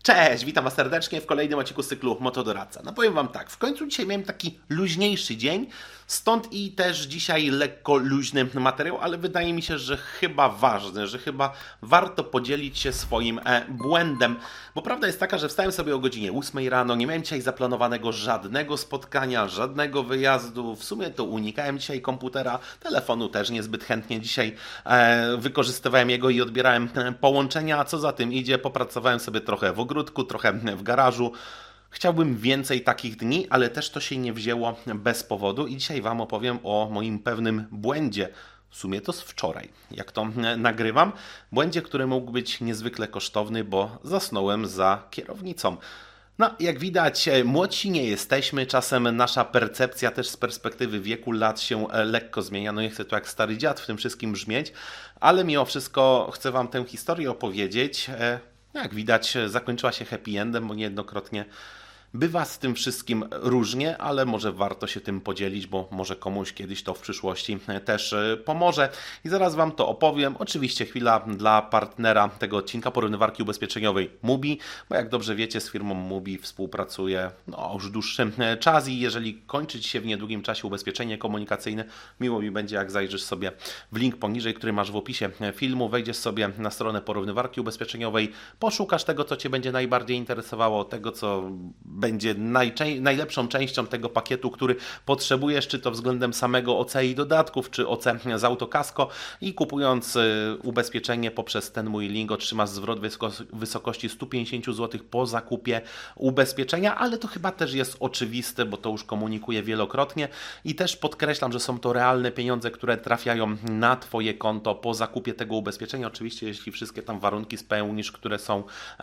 Cześć, witam Was serdecznie w kolejnym odcinku z cyklu Motodoradca. No powiem Wam tak, w końcu dzisiaj miałem taki luźniejszy dzień, stąd i też dzisiaj lekko luźny materiał, ale wydaje mi się, że chyba ważny, że chyba warto podzielić się swoim błędem, bo prawda jest taka, że wstałem sobie o godzinie 8 rano, nie miałem dzisiaj zaplanowanego żadnego spotkania, żadnego wyjazdu, w sumie to unikałem dzisiaj komputera, telefonu też niezbyt chętnie dzisiaj wykorzystywałem jego i odbierałem połączenia, a co za tym idzie, popracowałem sobie trochę w ogródku, trochę w garażu. Chciałbym więcej takich dni, ale też to się nie wzięło bez powodu i dzisiaj Wam opowiem o moim pewnym błędzie. W sumie to z wczoraj, jak to nagrywam. Błędzie, który mógł być niezwykle kosztowny, bo zasnąłem za kierownicą. No, jak widać, młodsi nie jesteśmy, czasem nasza percepcja też z perspektywy wieku lat się lekko zmienia. No nie chcę tu jak stary dziad w tym wszystkim brzmieć, ale mimo wszystko chcę Wam tę historię opowiedzieć. Jak widać, zakończyła się happy endem, bo niejednokrotnie bywa z tym wszystkim różnie, ale może warto się tym podzielić, bo może komuś kiedyś to w przyszłości też pomoże. I zaraz Wam to opowiem. Oczywiście chwila dla partnera tego odcinka, porównywarki ubezpieczeniowej Mubi, bo jak dobrze wiecie, z firmą Mubi współpracuję już dłuższy czas i jeżeli kończyć się w niedługim czasie ubezpieczenie komunikacyjne, miło mi będzie, jak zajrzysz sobie w link poniżej, który masz w opisie filmu, wejdziesz sobie na stronę porównywarki ubezpieczeniowej, poszukasz tego, co Cię będzie najbardziej interesowało, tego, co będzie najlepszą częścią tego pakietu, który potrzebujesz, czy to względem samego OC i dodatków, czy OC z Autokasko i kupując ubezpieczenie poprzez ten mój link otrzymasz zwrot w wysokości 150 zł po zakupie ubezpieczenia, ale to chyba też jest oczywiste, bo to już komunikuję wielokrotnie i też podkreślam, że są to realne pieniądze, które trafiają na Twoje konto po zakupie tego ubezpieczenia. Oczywiście, jeśli wszystkie tam warunki spełnisz, które są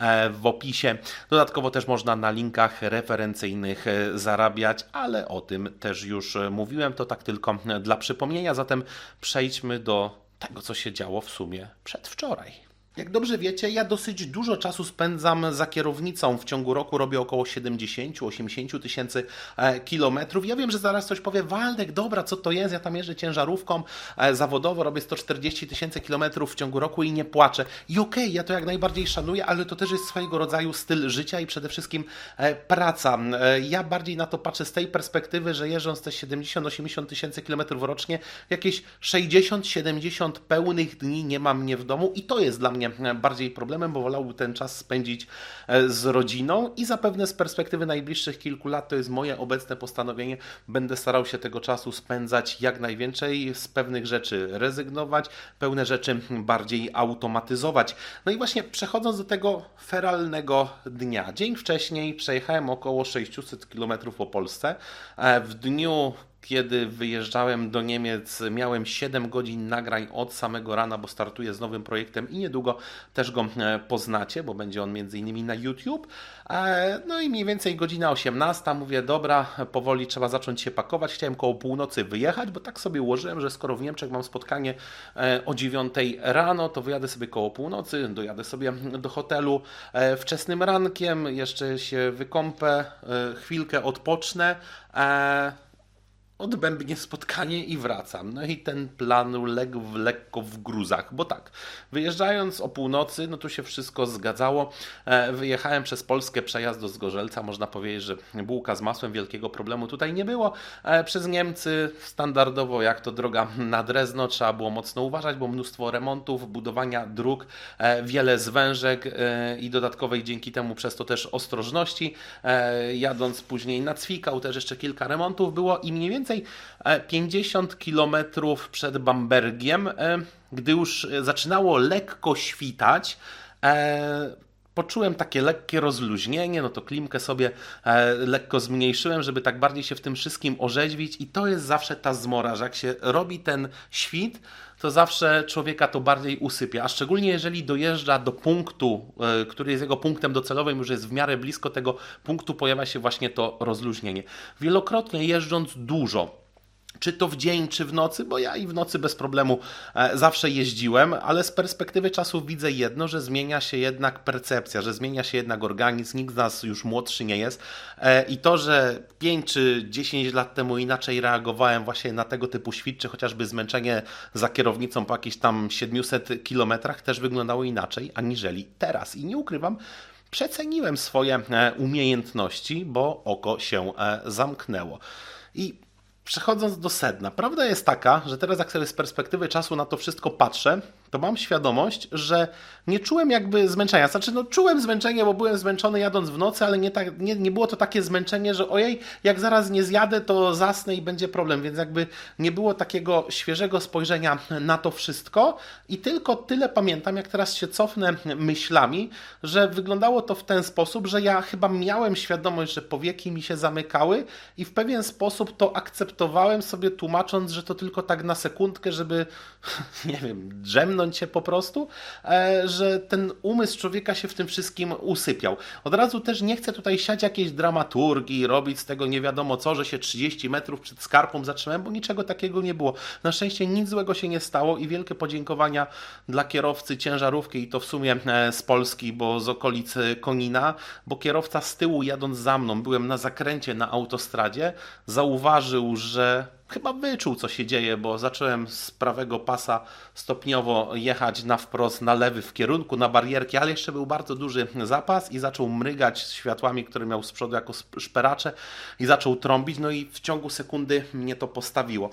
w opisie. Dodatkowo też można na linkach referencyjnych zarabiać, ale o tym też już mówiłem, to tak tylko dla przypomnienia, zatem przejdźmy do tego, co się działo w sumie przedwczoraj. Jak dobrze wiecie, ja dosyć dużo czasu spędzam za kierownicą. W ciągu roku robię około 70-80 tysięcy kilometrów. Ja wiem, że zaraz ktoś powie, Waldek, dobra, co to jest? Ja tam jeżdżę ciężarówką zawodowo, robię 140 tysięcy kilometrów w ciągu roku i nie płaczę. I okej, ja to jak najbardziej szanuję, ale to też jest swojego rodzaju styl życia i przede wszystkim praca. Ja bardziej na to patrzę z tej perspektywy, że jeżdżąc te 70-80 tysięcy kilometrów rocznie, jakieś 60-70 pełnych dni nie mam mnie w domu i to jest dla mnie bardziej problemem, bo wolałbym ten czas spędzić z rodziną i zapewne z perspektywy najbliższych kilku lat to jest moje obecne postanowienie. Będę starał się tego czasu spędzać jak najwięcej, z pewnych rzeczy rezygnować, pewne rzeczy bardziej automatyzować. No i właśnie przechodząc do tego feralnego dnia. Dzień wcześniej przejechałem około 600 km po Polsce. W dniu kiedy wyjeżdżałem do Niemiec, miałem 7 godzin nagrań od samego rana, bo startuję z nowym projektem i niedługo też go poznacie, bo będzie on m.in. na YouTube. No i mniej więcej godzina 18, mówię, dobra, powoli trzeba zacząć się pakować. Chciałem koło północy wyjechać, bo tak sobie ułożyłem, że skoro w Niemczech mam spotkanie o 9 rano, to wyjadę sobie koło północy, dojadę sobie do hotelu wczesnym rankiem, jeszcze się wykąpę, chwilkę odpocznę, odbębnię spotkanie i wracam. No i ten plan legł lekko w gruzach, bo tak, wyjeżdżając o północy, no tu się wszystko zgadzało. Wyjechałem przez Polskę przejazd do Zgorzelca, można powiedzieć, że bułka z masłem, wielkiego problemu tutaj nie było. Przez Niemcy standardowo, jak to droga na Drezno, trzeba było mocno uważać, bo mnóstwo remontów, budowania dróg, wiele zwężek i dodatkowej dzięki temu przez to też ostrożności. Jadąc później na Cwikał też jeszcze kilka remontów było i mniej więcej 50 km przed Bambergiem, gdy już zaczynało lekko świtać, poczułem takie lekkie rozluźnienie, no to klimkę sobie lekko zmniejszyłem, żeby tak bardziej się w tym wszystkim orzeźwić i to jest zawsze ta zmora, że jak się robi ten świt, to zawsze człowieka to bardziej usypia, a szczególnie jeżeli dojeżdża do punktu, który jest jego punktem docelowym, już jest w miarę blisko tego punktu, pojawia się właśnie to rozluźnienie. Wielokrotnie jeżdżąc dużo, czy to w dzień, czy w nocy, bo ja i w nocy bez problemu zawsze jeździłem, ale z perspektywy czasu widzę jedno, że zmienia się jednak percepcja, że zmienia się jednak organizm, nikt z nas już młodszy nie jest i to, że 5 czy 10 lat temu inaczej reagowałem właśnie na tego typu świt, czy chociażby zmęczenie za kierownicą po jakichś tam 700 kilometrach też wyglądało inaczej aniżeli teraz i nie ukrywam, przeceniłem swoje umiejętności, bo oko się zamknęło. I przechodząc do sedna, prawda jest taka, że teraz jak sobie z perspektywy czasu na to wszystko patrzę, to mam świadomość, że nie czułem jakby zmęczenia. Znaczy, czułem zmęczenie, bo byłem zmęczony jadąc w nocy, ale nie było to takie zmęczenie, że ojej, jak zaraz nie zjadę, to zasnę i będzie problem. Więc jakby nie było takiego świeżego spojrzenia na to wszystko i tylko tyle pamiętam, jak teraz się cofnę myślami, że wyglądało to w ten sposób, że ja chyba miałem świadomość, że powieki mi się zamykały i w pewien sposób to akceptowałem sobie, tłumacząc, że to tylko tak na sekundkę, żeby, nie wiem, drzemnąć się po prostu, że ten umysł człowieka się w tym wszystkim usypiał. Od razu też nie chcę tutaj siać jakiejś dramaturgii, robić z tego nie wiadomo co, że się 30 metrów przed skarpą zatrzymałem, bo niczego takiego nie było. Na szczęście nic złego się nie stało i wielkie podziękowania dla kierowcy ciężarówki i to w sumie z Polski, bo z okolic Konina, bo kierowca z tyłu jadąc za mną, byłem na zakręcie na autostradzie, zauważył, że chyba wyczuł, co się dzieje, bo zacząłem z prawego pasa stopniowo jechać na wprost, na lewy w kierunku, na barierki, ale jeszcze był bardzo duży zapas i zaczął mrygać światłami, które miał z przodu jako szperacze i zaczął trąbić, no i w ciągu sekundy mnie to postawiło.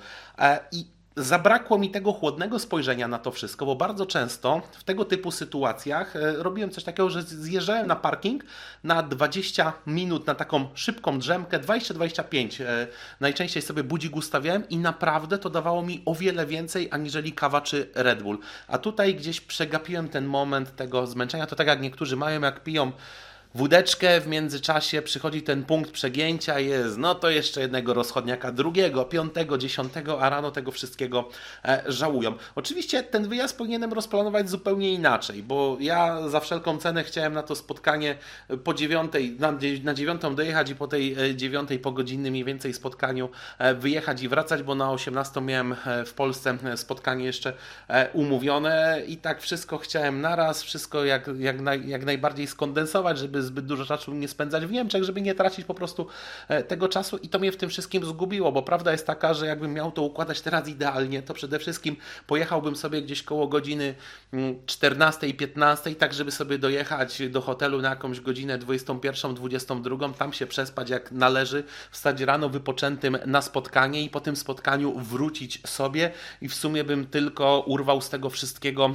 I zabrakło mi tego chłodnego spojrzenia na to wszystko, bo bardzo często w tego typu sytuacjach robiłem coś takiego, że zjeżdżałem na parking na 20 minut na taką szybką drzemkę, 20-25. Najczęściej sobie budzik ustawiałem i naprawdę to dawało mi o wiele więcej aniżeli kawa czy Red Bull. A tutaj gdzieś przegapiłem ten moment tego zmęczenia. To tak jak niektórzy mają, jak piją wódeczkę, w międzyczasie przychodzi ten punkt przegięcia, jest no to jeszcze jednego rozchodniaka, drugiego, 5., 10., a rano tego wszystkiego żałują. Oczywiście ten wyjazd powinienem rozplanować zupełnie inaczej, bo ja za wszelką cenę chciałem na to spotkanie po 9, na 9 dojechać i po tej 9 po godzinnym mniej więcej spotkaniu wyjechać i wracać, bo na 18 miałem w Polsce spotkanie jeszcze umówione i tak wszystko chciałem naraz, wszystko jak najbardziej skondensować, żeby zbyt dużo czasu nie spędzać w Niemczech, żeby nie tracić po prostu tego czasu i to mnie w tym wszystkim zgubiło, bo prawda jest taka, że jakbym miał to układać teraz idealnie, to przede wszystkim pojechałbym sobie gdzieś koło godziny 14, 15, tak żeby sobie dojechać do hotelu na jakąś godzinę 21, 22, tam się przespać jak należy, wstać rano wypoczętym na spotkanie i po tym spotkaniu wrócić sobie i w sumie bym tylko urwał z tego wszystkiego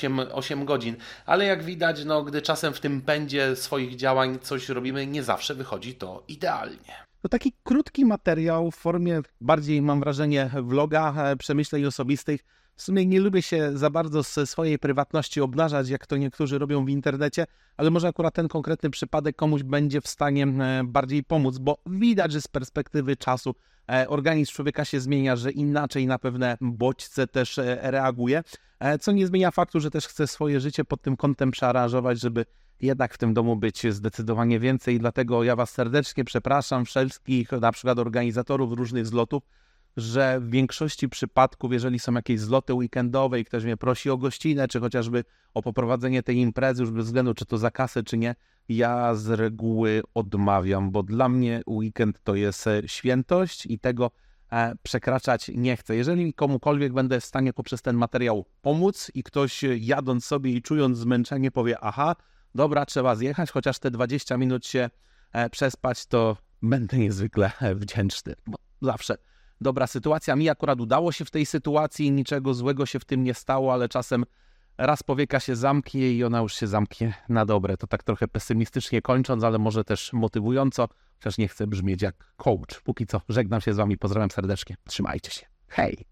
8 godzin. Ale jak widać, no, gdy czasem w tym pędzie swoich działań coś robimy, nie zawsze wychodzi to idealnie. To taki krótki materiał w formie bardziej, mam wrażenie, vloga, przemyśleń osobistych. W sumie nie lubię się za bardzo ze swojej prywatności obnażać, jak to niektórzy robią w internecie, ale może akurat ten konkretny przypadek komuś będzie w stanie bardziej pomóc, bo widać, że z perspektywy czasu organizm człowieka się zmienia, że inaczej na pewne bodźce też reaguje, co nie zmienia faktu, że też chce swoje życie pod tym kątem przearanżować, żeby jednak w tym domu być zdecydowanie więcej. Dlatego ja Was serdecznie przepraszam, wszystkich na przykład organizatorów różnych zlotów, że w większości przypadków, jeżeli są jakieś zloty weekendowe i ktoś mnie prosi o gościnę, czy chociażby o poprowadzenie tej imprezy, już bez względu czy to za kasę, czy nie, ja z reguły odmawiam, bo dla mnie weekend to jest świętość i tego przekraczać nie chcę. Jeżeli komukolwiek będę w stanie poprzez ten materiał pomóc i ktoś jadąc sobie i czując zmęczenie powie, aha, dobra, trzeba zjechać, chociaż te 20 minut się przespać, to będę niezwykle wdzięczny, bo zawsze dobra sytuacja. Mi akurat udało się w tej sytuacji, niczego złego się w tym nie stało, ale czasem raz powieka się zamknie i ona już się zamknie na dobre. To tak trochę pesymistycznie kończąc, ale może też motywująco, chociaż nie chcę brzmieć jak coach. Póki co żegnam się z Wami, pozdrawiam serdecznie, trzymajcie się. Hej!